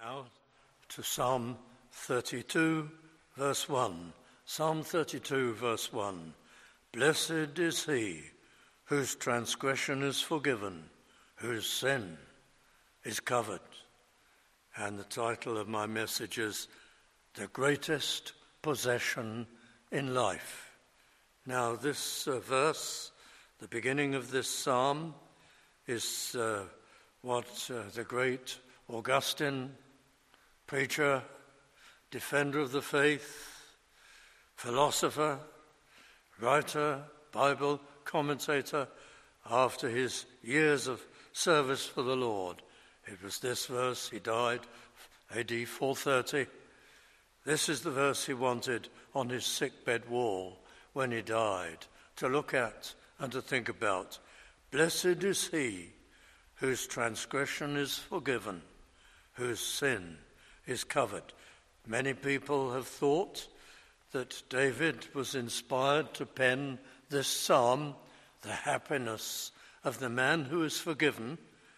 Now to Psalm 32, verse 1. Psalm 32, verse 1. Blessed is he whose transgression is forgiven, whose sin is covered. And the title of my message is The Greatest Possession in Life. Now this verse, the beginning of this psalm, is what the great Augustine, preacher, defender of the faith, philosopher, writer, Bible commentator, after his years of service for the Lord. It was this verse, he died AD 430. This is the verse he wanted on his sickbed wall when he died, to look at and to think about. Blessed is he whose transgression is forgiven, whose sin is covered. Many people have thought that David was inspired to pen this psalm, the happiness of the man who is forgiven,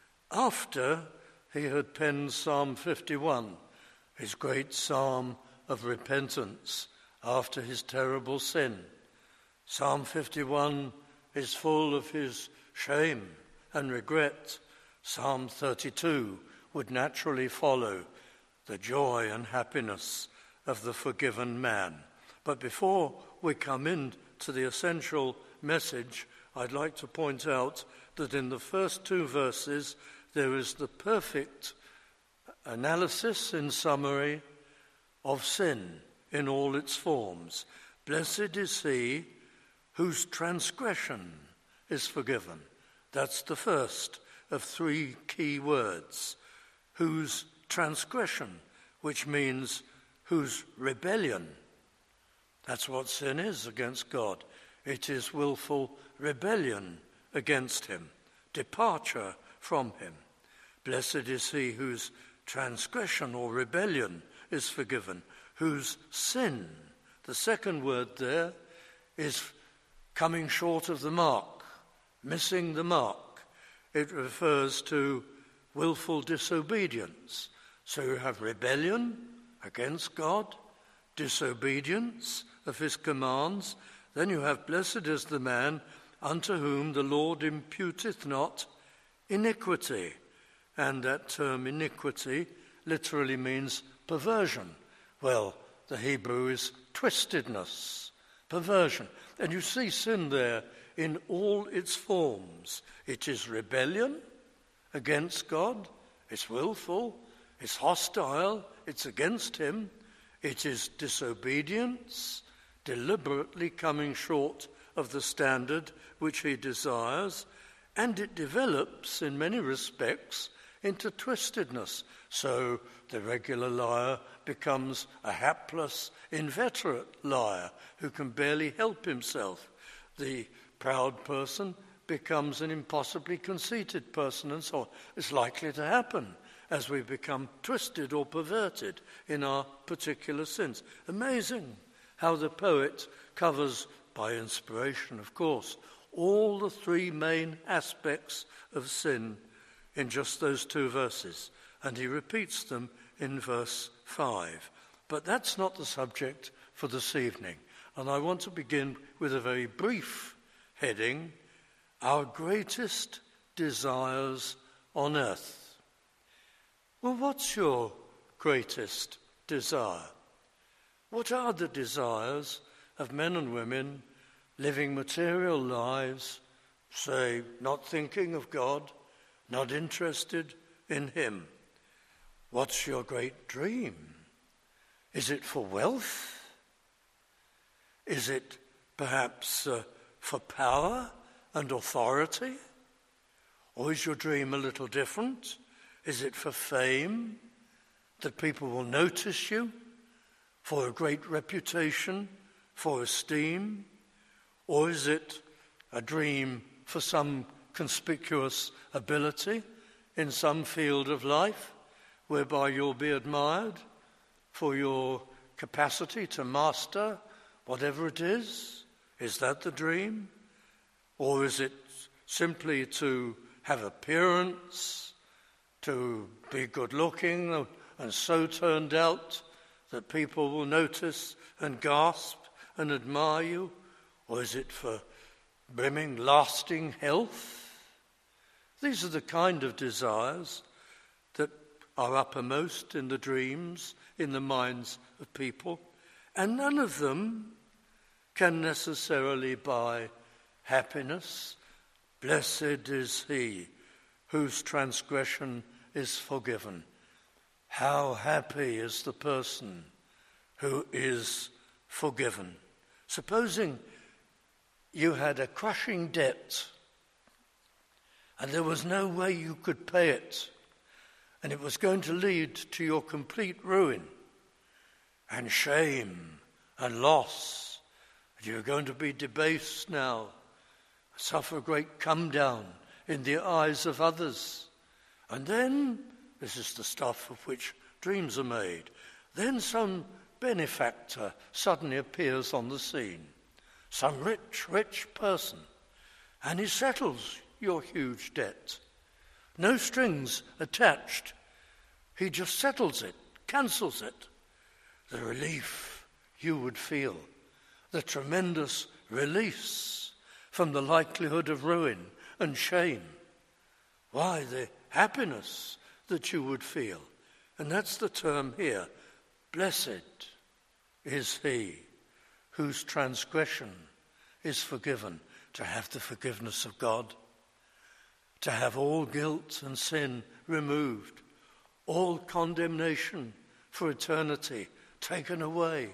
after he had penned Psalm 51, his great psalm of repentance after his terrible sin. Psalm 51 is full of his shame and regret. Psalm 32 would naturally follow the joy and happiness of the forgiven man. But before we come into the essential message, I'd like to point out that in the first two verses there is the perfect analysis in summary of sin in all its forms. Blessed is he whose transgression is forgiven. That's the first of three key words. Whose transgression, which means whose rebellion. That's what sin is against God. It is willful rebellion against him, departure from him. Blessed is he whose transgression or rebellion is forgiven, whose sin, the second word there, is coming short of the mark, missing the mark. It refers to willful disobedience. So you have rebellion against God, disobedience of his commands. Then you have blessed is the man unto whom the Lord imputeth not iniquity. And that term iniquity literally means perversion. Well, the Hebrew is twistedness, perversion. And you see sin there in all its forms. It is rebellion against God, it's willful, it's hostile, it's against him. It is disobedience, deliberately coming short of the standard which he desires, and it develops in many respects into twistedness. So the regular liar becomes a hapless, inveterate liar who can barely help himself. The proud person becomes an impossibly conceited person, and so on. It's likely to happen as we become twisted or perverted in our particular sins. Amazing how the poet covers, by inspiration of course, all the three main aspects of sin in just those two verses, and he repeats them in verse 5. But that's not the subject for this evening, and I want to begin with a very brief heading: Our greatest desires on earth. Well, what's your greatest desire? What are the desires of men and women living material lives, say, not thinking of God, not interested in him? What's your great dream? Is it for wealth? Is it perhaps for power and authority? Or is your dream a little different? Is it for fame, that people will notice you, for a great reputation, for esteem? Or is it a dream for some conspicuous ability in some field of life, whereby you'll be admired for your capacity to master whatever it is? Is that the dream? Or is it simply to have appearance, to be good looking, and so turned out that people will notice and gasp and admire you? Or is it for brimming, lasting health? These are the kind of desires that are uppermost in the dreams, in the minds of people, and none of them can necessarily buy happiness. Blessed is he whose transgression is forgiven. How happy is the person who is forgiven. Supposing you had a crushing debt and there was no way you could pay it, and it was going to lead to your complete ruin and shame and loss. You're going to be debased now, suffer a great come down in the eyes of others. And then, this is the stuff of which dreams are made, then some benefactor suddenly appears on the scene, some rich person, and he settles your huge debt. No strings attached. He just settles it, cancels it. The relief you would feel, the tremendous release from the likelihood of ruin and shame. Why, the happiness that you would feel. And that's the term here. Blessed is he whose transgression is forgiven. To have the forgiveness of God, to have all guilt and sin removed, all condemnation for eternity taken away.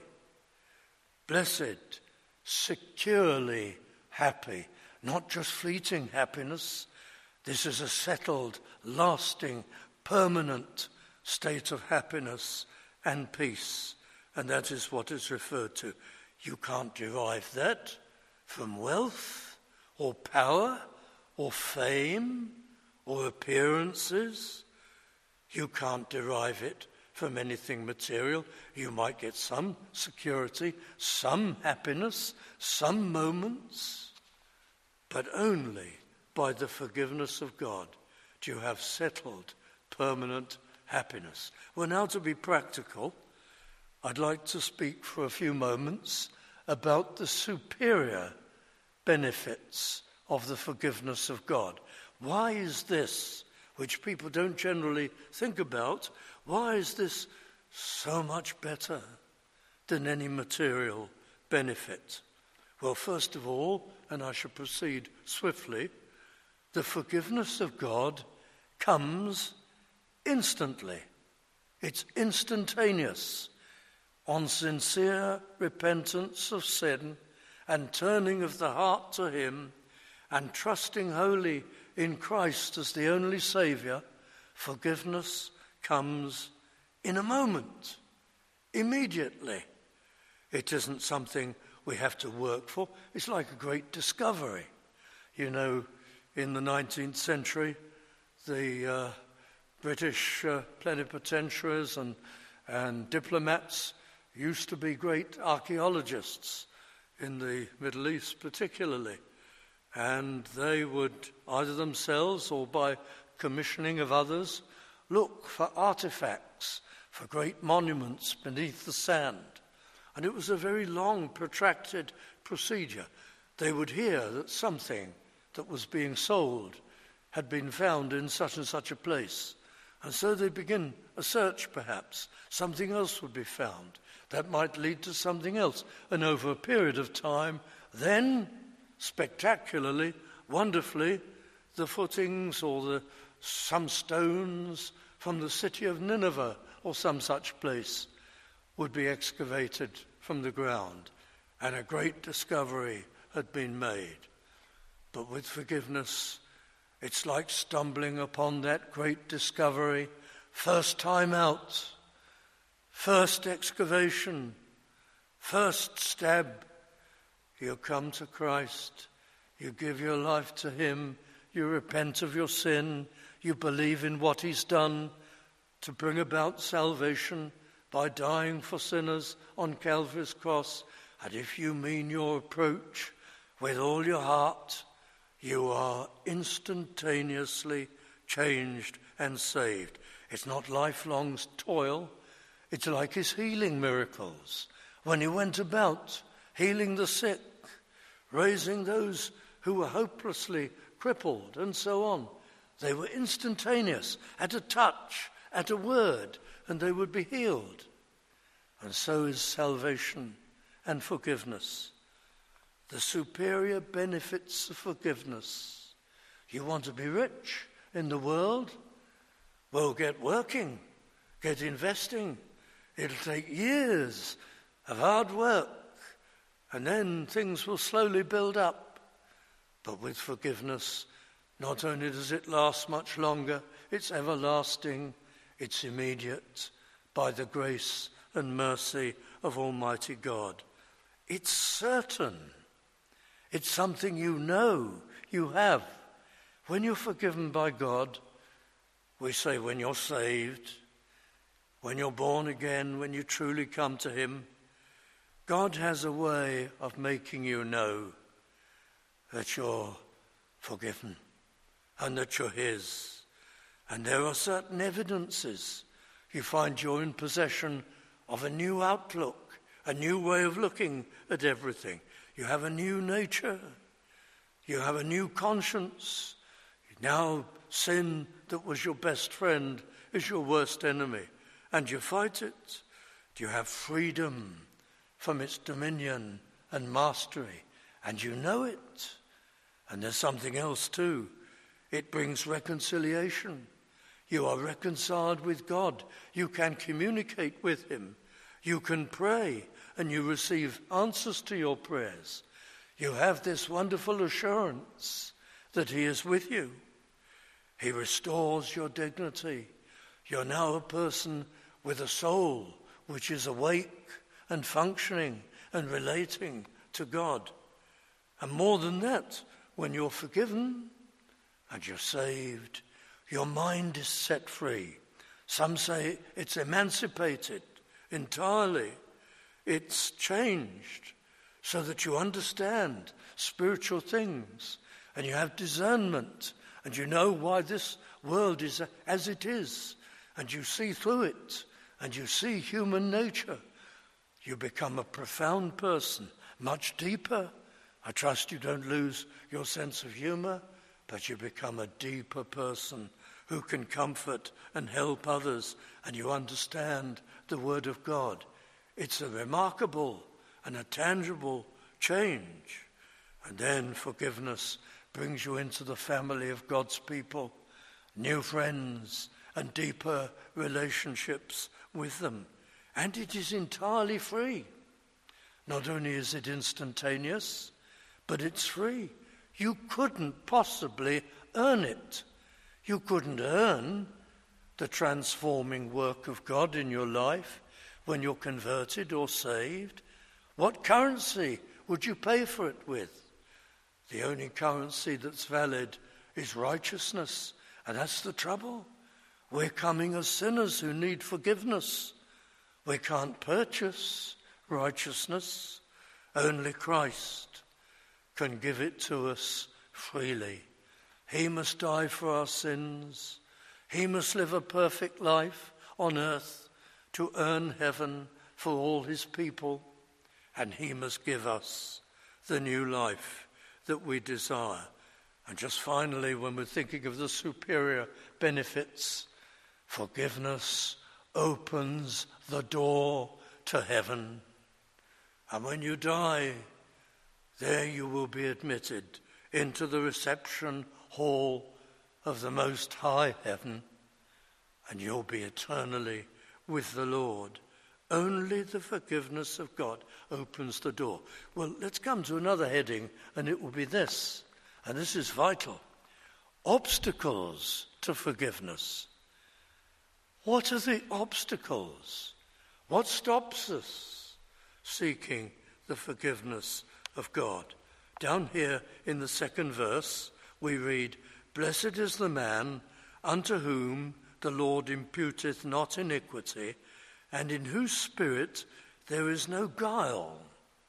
Blessed, securely happy, not just fleeting happiness. This is a settled, lasting, permanent state of happiness and peace. And that is what is referred to. You can't derive that from wealth or power or fame or appearances. You can't derive it from anything material. You might get some security, some happiness, some moments, but only by the forgiveness of God do you have settled, permanent happiness. Well, now to be practical, I'd like to speak for a few moments about the superior benefits of the forgiveness of God. Why is this, which people don't generally think about, why is this so much better than any material benefit? Well, first of all, and I shall proceed swiftly, the forgiveness of God comes instantly. It's instantaneous. On sincere repentance of sin and turning of the heart to him and trusting wholly in Christ as the only Saviour, forgiveness comes in a moment, immediately. It isn't something we have to work for. It's like a great discovery. You know, in the 19th century, the British plenipotentiaries and diplomats used to be great archaeologists in the Middle East particularly. And they would, either themselves or by commissioning of others, look for artifacts, for great monuments beneath the sand. And it was a very long, protracted procedure. They would hear that something that was being sold had been found in such and such a place. And so they'd begin a search perhaps. Something else would be found. That might lead to something else. And over a period of time, then, spectacularly, wonderfully, the footings or some stones from the city of Nineveh or some such place would be excavated from the ground, and a great discovery had been made. But with forgiveness, it's like stumbling upon that great discovery, first time out, first excavation, first stab. You come to Christ, you give your life to him, you repent of your sin, you believe in what he's done to bring about salvation by dying for sinners on Calvary's cross. And if you mean your approach with all your heart, you are instantaneously changed and saved. It's not lifelong toil. It's like his healing miracles. When he went about healing the sick, raising those who were hopelessly crippled, and so on. They were instantaneous, at a touch, at a word, and they would be healed. And so is salvation and forgiveness. The superior benefits of forgiveness. You want to be rich in the world? Well, get working, get investing. It'll take years of hard work, and then things will slowly build up. But with forgiveness, not only does it last much longer, it's everlasting, it's immediate, by the grace and mercy of Almighty God. It's certain. It's something you know you have. When you're forgiven by God, we say when you're saved, when you're born again, when you truly come to him, God has a way of making you know that you're forgiven and that you're his. And there are certain evidences. You find you're in possession of a new outlook, a new way of looking at everything. You have a new nature. You have a new conscience. Now sin that was your best friend is your worst enemy, and you fight it. You have freedom from its dominion and mastery, and you know it. And there's something else too. It brings reconciliation. You are reconciled with God. You can communicate with him. You can pray, and you receive answers to your prayers. You have this wonderful assurance that he is with you. He restores your dignity. You're now a person with a soul which is awake and functioning and relating to God. And more than that, when you're forgiven and you're saved, your mind is set free. Some say it's emancipated entirely. It's changed so that you understand spiritual things and you have discernment and you know why this world is as it is, and you see through it and you see human nature. You become a profound person, much deeper. I trust you don't lose your sense of humor, but you become a deeper person who can comfort and help others, and you understand the Word of God. It's a remarkable and a tangible change. And then forgiveness brings you into the family of God's people, new friends and deeper relationships with them. And it is entirely free. Not only is it instantaneous, but it's free. You couldn't possibly earn it. You couldn't earn the transforming work of God in your life when you're converted or saved. What currency would you pay for it with? The only currency that's valid is righteousness, and that's the trouble. We're coming as sinners who need forgiveness. We can't purchase righteousness. Only Christ can give it to us freely. He must die for our sins. He must live a perfect life on earth to earn heaven for all his people. And he must give us the new life that we desire. And just finally, when we're thinking of the superior benefits, forgiveness opens the door to heaven. And when you die, there you will be admitted into the reception hall of the Most High Heaven, and you'll be eternally with the Lord. Only the forgiveness of God opens the door. Well, let's come to another heading, and it will be this, and this is vital. Obstacles to forgiveness. What are the obstacles? What stops us seeking the forgiveness of God? Down here in the second verse, we read, "Blessed is the man unto whom the Lord imputeth not iniquity, and in whose spirit there is no guile."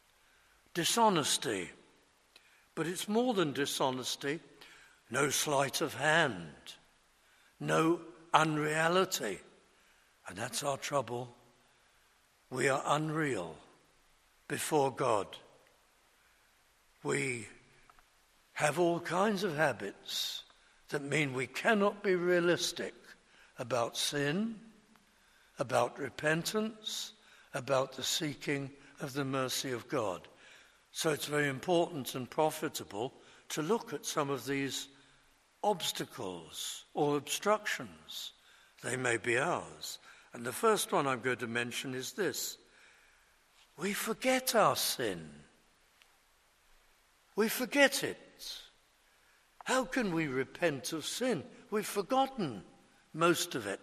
Dishonesty. But it's more than dishonesty. No sleight of hand. No unreality. And that's our trouble. We are unreal before God. We have all kinds of habits that mean we cannot be realistic about sin, about repentance, about the seeking of the mercy of God. So it's very important and profitable to look at some of these obstacles or obstructions. They may be ours. And the first one I'm going to mention is this. We forget our sin. We forget it. How can we repent of sin? We've forgotten most of it.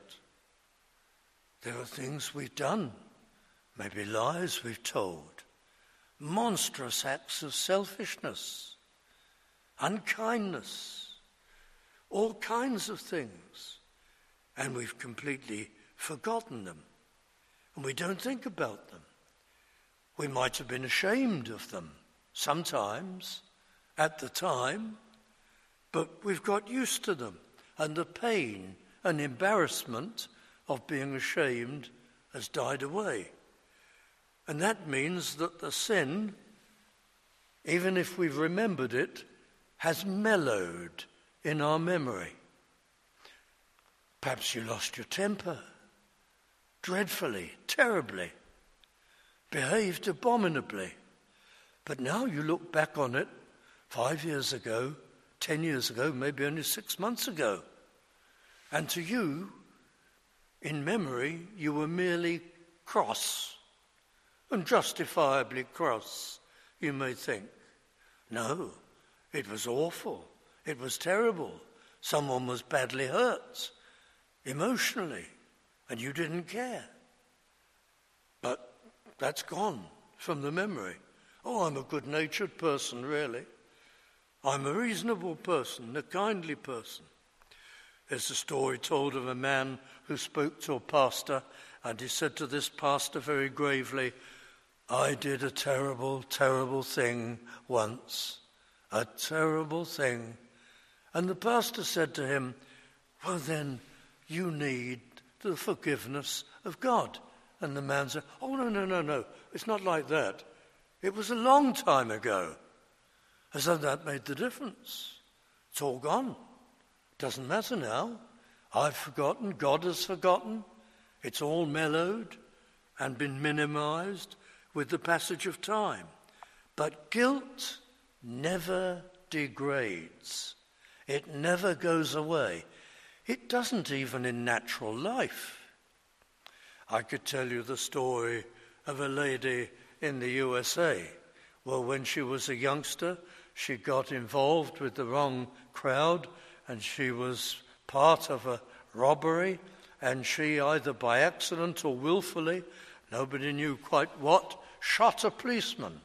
There are things we've done, maybe lies we've told, monstrous acts of selfishness, unkindness, all kinds of things, and we've completely forgotten them, and we don't think about them. We might have been ashamed of them sometimes at the time, but we've got used to them, and the pain and embarrassment of being ashamed has died away. And that means that the sin, even if we've remembered it, has mellowed in our memory. Perhaps you lost your temper dreadfully, terribly, behaved abominably, but now you look back on it 5 years ago, 10 years ago, maybe only 6 months ago, and to you, in memory, you were merely cross, and justifiably cross, you may think. No, it was awful, it was terrible, someone was badly hurt, emotionally, and you didn't care. But that's gone from the memory. Oh, I'm a good-natured person, really. I'm a reasonable person, a kindly person. There's a story told of a man who spoke to a pastor, and he said to this pastor very gravely, I did a terrible, terrible thing once. A terrible thing. And the pastor said to him, well then, you need the forgiveness of God. And the man said, oh, no, it's not like that. It was a long time ago. As though that made the difference. It's all gone. Doesn't matter now. I've forgotten, God has forgotten. It's all mellowed and been minimized with the passage of time. But guilt never degrades. It never goes away. It doesn't even in natural life. I could tell you the story of a lady in the USA. Well, when she was a youngster, she got involved with the wrong crowd, and she was part of a robbery, and she, either by accident or willfully, nobody knew quite what, shot a policeman.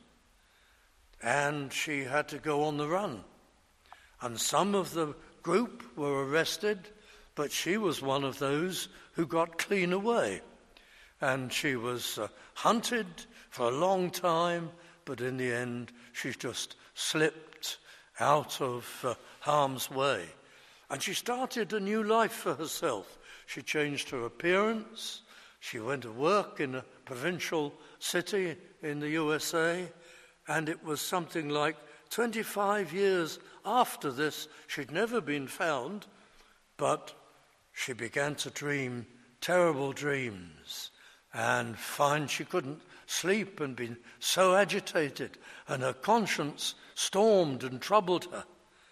And she had to go on the run. And some of the group were arrested, but she was one of those who got clean away. And she was hunted for a long time, but in the end she just slipped out of harm's way. And she started a new life for herself. She changed her appearance. She went to work in a provincial city in the USA, and it was something like 25 years after this. She'd never been found, but she began to dream terrible dreams and find she couldn't sleep and been so agitated, and her conscience stormed and troubled her.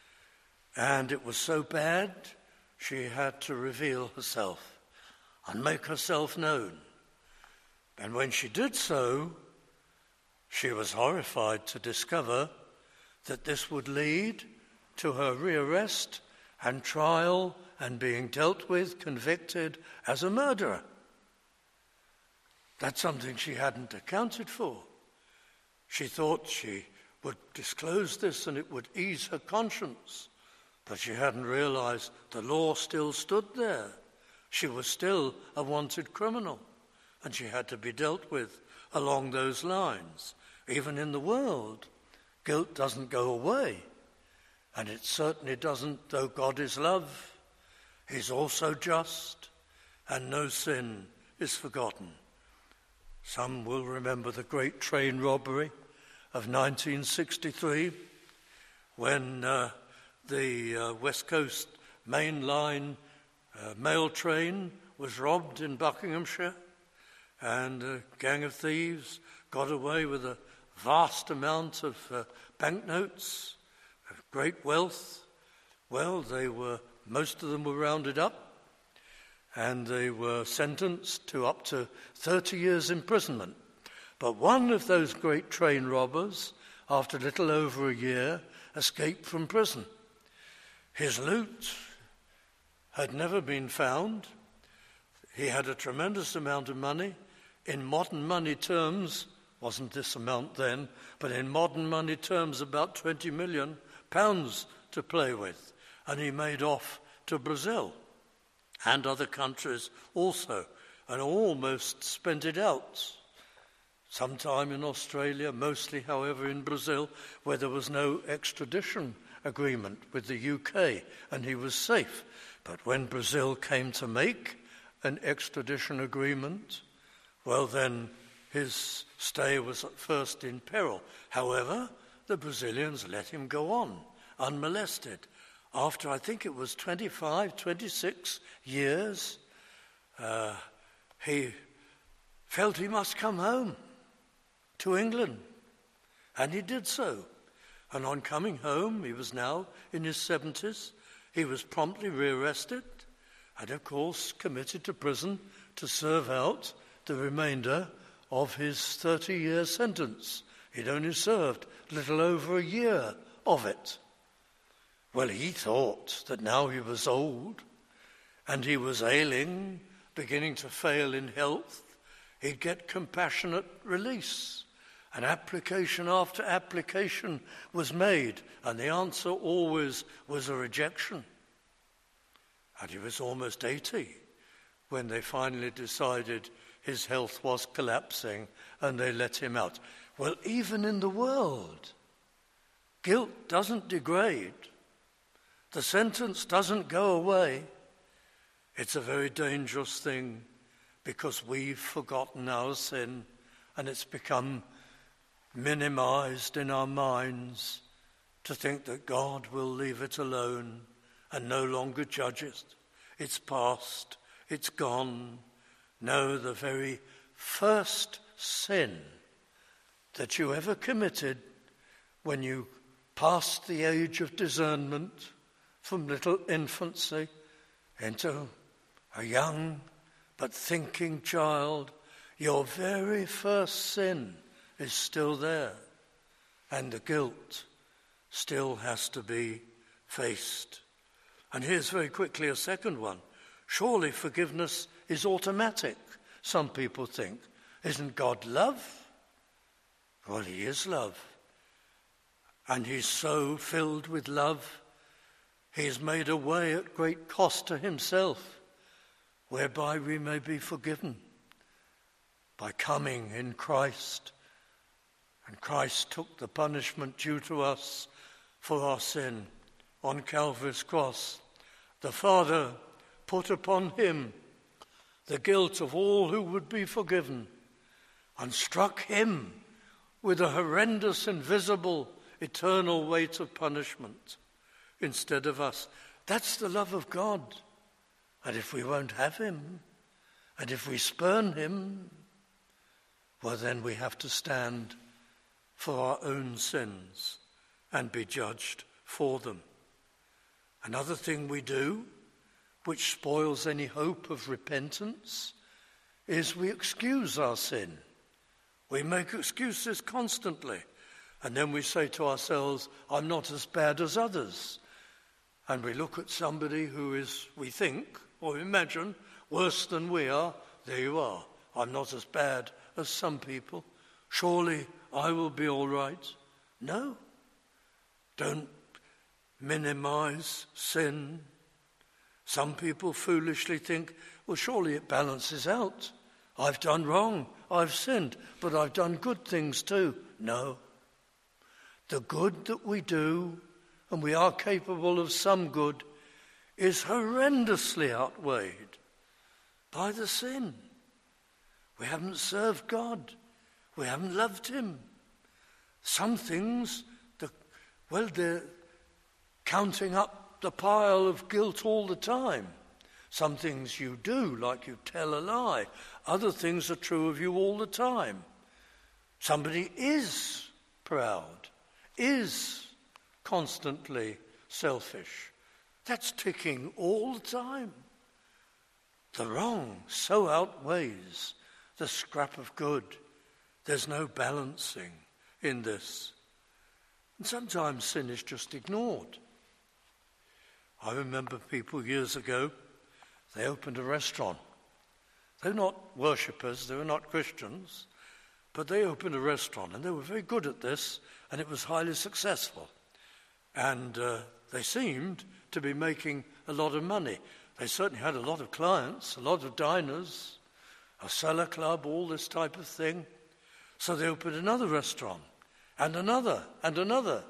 And it was so bad, she had to reveal herself and make herself known. And when she did so, she was horrified to discover that this would lead to her rearrest and trial and being dealt with, convicted as a murderer. That's something she hadn't accounted for. She thought she would disclose this and it would ease her conscience. But she hadn't realized the law still stood there. She was still a wanted criminal, and she had to be dealt with along those lines. Even in the world, guilt doesn't go away, and it certainly doesn't, though God is love, He's also just, and no sin is forgotten. Some will remember the great train robbery of 1963, when the West Coast Main Line mail train was robbed in Buckinghamshire, and a gang of thieves got away with a vast amount of banknotes, of great wealth. Well, most of them were rounded up, and they were sentenced to up to 30 years imprisonment. But one of those great train robbers, after a little over a year, escaped from prison. His loot had never been found. He had a tremendous amount of money. In modern money terms, wasn't this amount then, but in modern money terms, about £20 million to play with. And he made off to Brazil and other countries also, and almost spent it out. Sometime in Australia, mostly, however, in Brazil, where there was no extradition agreement with the UK, and he was safe. But when Brazil came to make an extradition agreement, well, then his stay was at first in peril. However, the Brazilians let him go on, unmolested. After, I think it was 25, 26 years, he felt he must come home to England, and he did so. And on coming home, he was now in his 70s, he was promptly rearrested and, of course, committed to prison to serve out the remainder of his 30-year sentence. He'd only served a little over a year of it. Well, he thought that now he was old and he was ailing, beginning to fail in health, he'd get compassionate release. And application after application was made, and the answer always was a rejection. And he was almost 80 when they finally decided his health was collapsing and they let him out. Well, even in the world, guilt doesn't degrade. The sentence doesn't go away. It's a very dangerous thing because we've forgotten our sin and it's become minimized in our minds to think that God will leave it alone and no longer judge it. It's past, it's gone. No, the very first sin that you ever committed when you passed the age of discernment from little infancy into a young but thinking child, your very first sin is still there, and the guilt still has to be faced. And here's very quickly a second one. Surely forgiveness is automatic, some people think. Isn't God love? Well, he is love. And he's so filled with love, he's made a way at great cost to himself, whereby we may be forgiven by coming in Christ. And Christ took the punishment due to us for our sin on Calvary's cross. The Father put upon him the guilt of all who would be forgiven and struck him with a horrendous, invisible, eternal weight of punishment instead of us. That's the love of God. And if we won't have him, and if we spurn him, well, then we have to stand for our own sins and be judged for them. Another thing we do, which spoils any hope of repentance, is we excuse our sin. We make excuses constantly, and then we say to ourselves, I'm not as bad as others. And we look at somebody who is, we think, or imagine, worse than we are. There you are. I'm not as bad as some people. Surely I will be all right. No. Don't minimize sin. Some people foolishly think, well, surely it balances out. I've done wrong, I've sinned, but I've done good things too. No. The good that we do, and we are capable of some good, is horrendously outweighed by the sin. We haven't served God. We haven't loved him. Some things, they're counting up the pile of guilt all the time. Some things you do, like you tell a lie. Other things are true of you all the time. Somebody is proud, is constantly selfish. That's ticking all the time. The wrong so outweighs the scrap of good. There's no balancing in this. And sometimes sin is just ignored. I remember people years ago, they opened a restaurant. They're not worshippers, they were not Christians, but they opened a restaurant and they were very good at this and it was highly successful. And they seemed to be making a lot of money. They certainly had a lot of clients, a lot of diners, a cellar club, all this type of thing. So they opened another restaurant and another and another.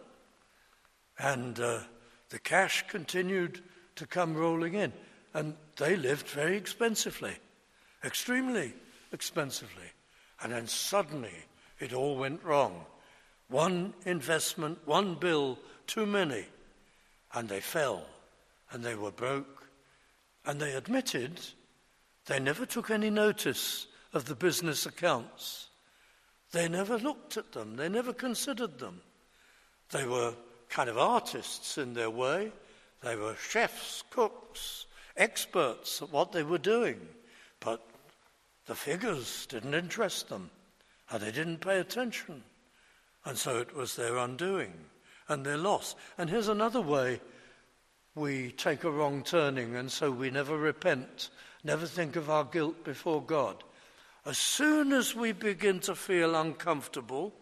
And the cash continued to come rolling in. And they lived very expensively, extremely expensively. And then suddenly it all went wrong. One investment, one bill, too many. And they fell and they were broke. And they admitted they never took any notice of the business accounts. They never looked at them. They never considered them. They were kind of artists in their way. They were chefs, cooks, experts at what they were doing. But the figures didn't interest them. And they didn't pay attention. And so it was their undoing and their loss. And here's another way we take a wrong turning, and so we never repent, never think of our guilt before God. As soon as we begin to feel uncomfortable,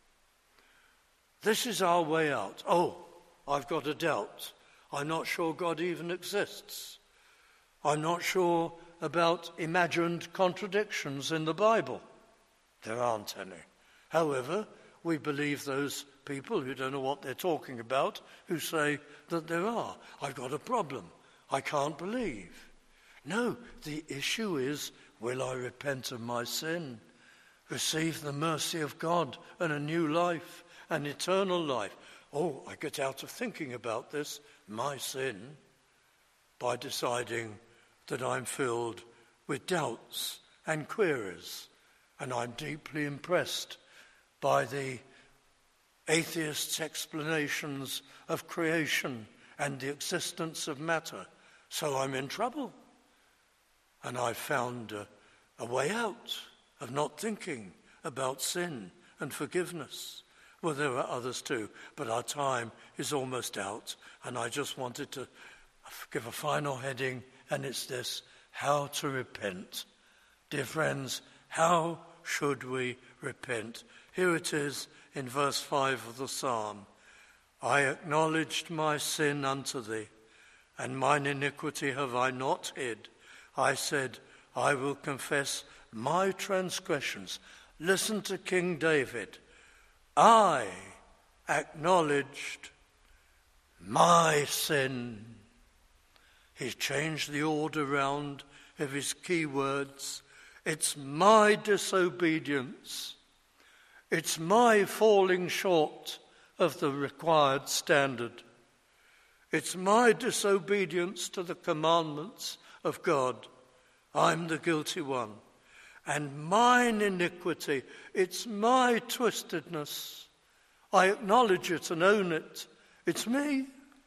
this is our way out. Oh, I've got a doubt. I'm not sure God even exists. I'm not sure about imagined contradictions in the Bible. There aren't any. However, we believe those people who don't know what they're talking about, who say that there are. I've got a problem. I can't believe. No, the issue is, will I repent of my sin, receive the mercy of God and a new life, an eternal life? Oh, I get out of thinking about this, my sin, by deciding that I'm filled with doubts and queries, and I'm deeply impressed by the atheists' explanations of creation and the existence of matter. So I'm in trouble. And I've found a way out of not thinking about sin and forgiveness. Well, there are others too, but our time is almost out. And I just wanted to give a final heading, and it's this: how to repent. Dear friends, how should we repent? Here it is in verse 5 of the psalm. I acknowledged my sin unto thee, and mine iniquity have I not hid. I said, I will confess my transgressions. Listen to King David. I acknowledged my sin. He's changed the order round of his key words. It's my disobedience. It's my falling short of the required standard. It's my disobedience to the commandments of God. I'm the guilty one. And mine iniquity, it's my twistedness. I acknowledge it and own it. It's me.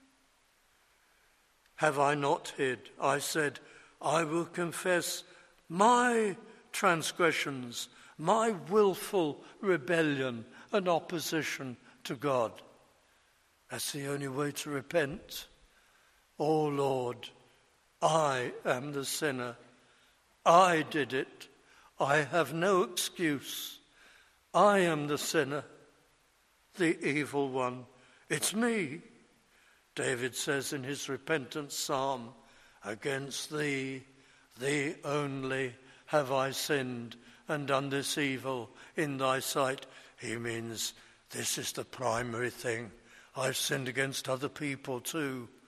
Have I not hid? I said, I will confess my transgressions, my willful rebellion and opposition to God. That's the only way to repent. Oh Lord, I am the sinner. I did it. I have no excuse. I am the sinner, the evil one. It's me. David says in his repentance psalm, against thee, thee only, have I sinned and done this evil in thy sight. He means this is the primary thing. I've sinned against other people too.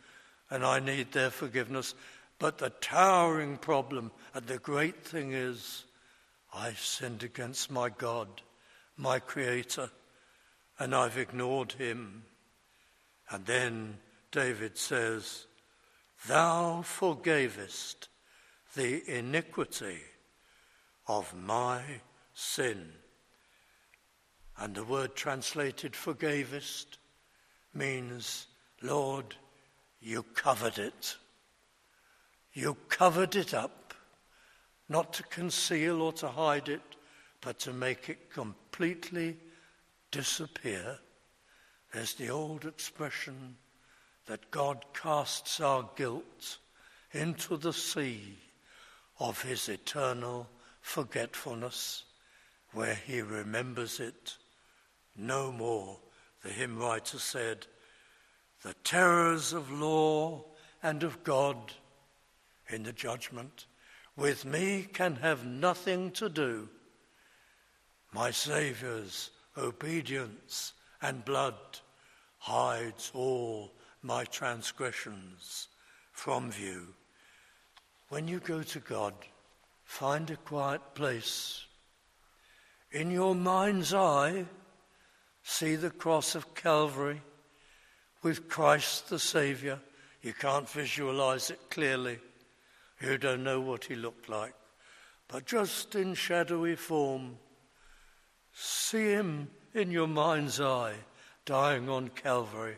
and I need their forgiveness. But the towering problem and the great thing is, I've sinned against my God, my Creator, and I've ignored him. And then David says, thou forgavest the iniquity of my sin. And the word translated forgavest means, Lord, you covered it. You covered it up, not to conceal or to hide it, but to make it completely disappear. There's the old expression that God casts our guilt into the sea of his eternal forgetfulness, where he remembers it no more. The hymn writer said, the terrors of law and of God in the judgment with me can have nothing to do. My Saviour's obedience and blood hides all my transgressions from view. When you go to God, find a quiet place. In your mind's eye, see the cross of Calvary with Christ the Saviour. You can't visualize it clearly. You don't know what he looked like. But just in shadowy form, see him in your mind's eye, dying on Calvary.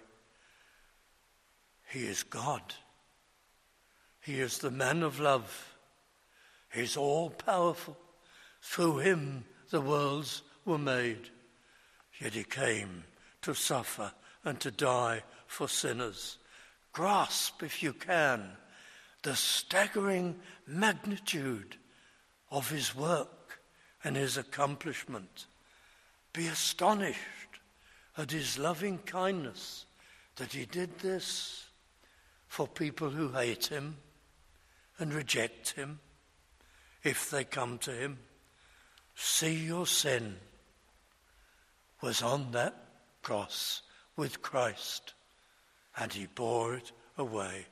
He is God. He is the man of love. He's all-powerful. Through him the worlds were made. Yet he came to suffer and to die for sinners. Grasp, if you can, the staggering magnitude of his work and his accomplishment. Be astonished at his loving kindness that he did this for people who hate him and reject him if they come to him. See, your sin was on that cross with Christ, and he bore it away.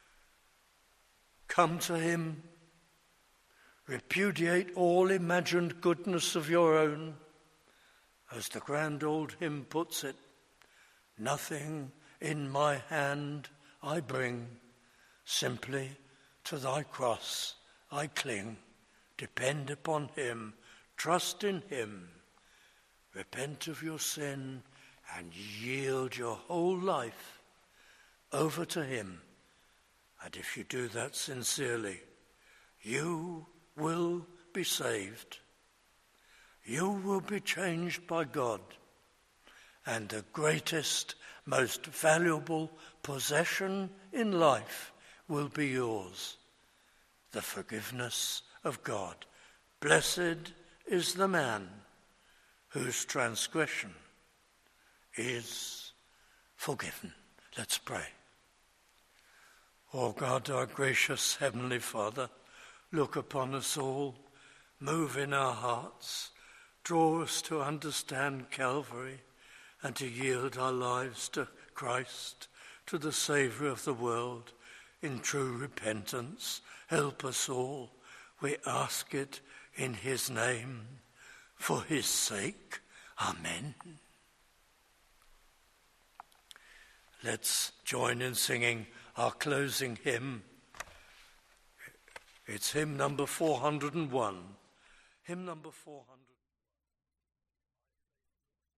Come to him, repudiate all imagined goodness of your own. As the grand old hymn puts it, nothing in my hand I bring, simply to thy cross I cling. Depend upon him, trust in him, repent of your sin, and yield your whole life over to him. And if you do that sincerely, you will be saved. You will be changed by God. And the greatest, most valuable possession in life will be yours, the forgiveness of God. Blessed is the man whose transgression is forgiven. Let's pray. O God, our gracious Heavenly Father, look upon us all, move in our hearts, draw us to understand Calvary and to yield our lives to Christ, to the Saviour of the world, in true repentance. Help us all. We ask it in his name, for his sake. Amen. Let's join in singing our closing hymn. It's hymn number 401. Hymn number 400.